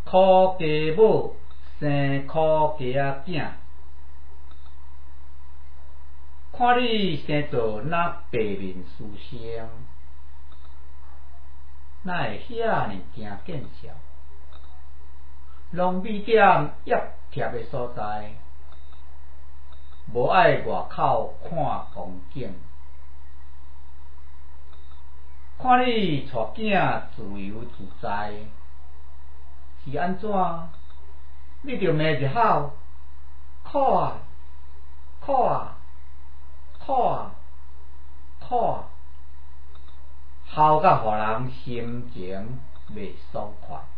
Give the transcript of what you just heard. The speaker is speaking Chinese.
苦家母生苦家囝，看你生做那白面书生，哪会遐尼惊见笑？拢美点压贴的所在，无爱外口看风景。看你带囝自由自在，是安怎？你着骂一吼，苦啊，苦啊，苦啊，苦啊，哭甲互人心情袂爽快。